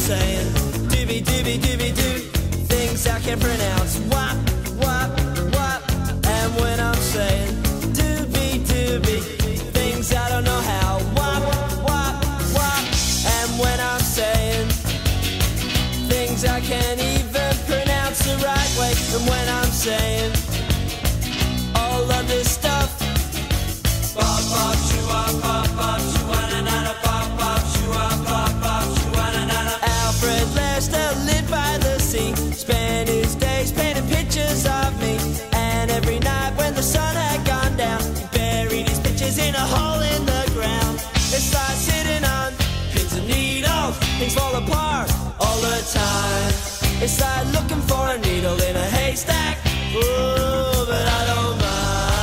saying doobie doobie doobie doo, things I can't pronounce. Wop, wop, wop. And when I'm saying doobie doobie, things I don't know how. Wop, wop, wop. And when I'm saying things I can't even pronounce the right way. And when I'm saying all of this stuff, bop bop shoo-a, bop bop shoo-a-na-na-na, bop bop shoo-a, bop bop shoo-a-na-na-na. Alfred Lester lived by the sea, spent his days painting pictures of me. And every night when the sun had gone down, he buried his pictures in a hole in the ground. It's like sitting on pins and needles, things fall apart all the time. It's like looking for a needle in a haystack. Ooh, but I don't mind.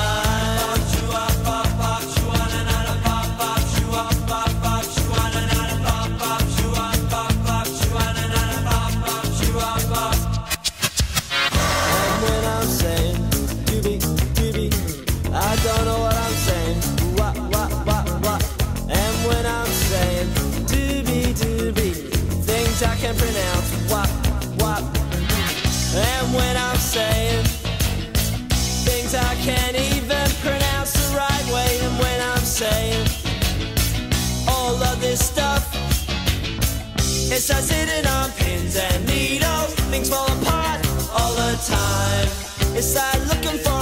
And when I'm saying doobie doobie, I don't know what I'm saying. Wah wah wah wah. And when I'm saying doobie doobie, things I can pronounce. Wah wah. And when I'm saying things I can't even pronounce the right way. And when I'm saying all of this stuff, it's like sitting on pins and needles, things fall apart all the time. It's like looking for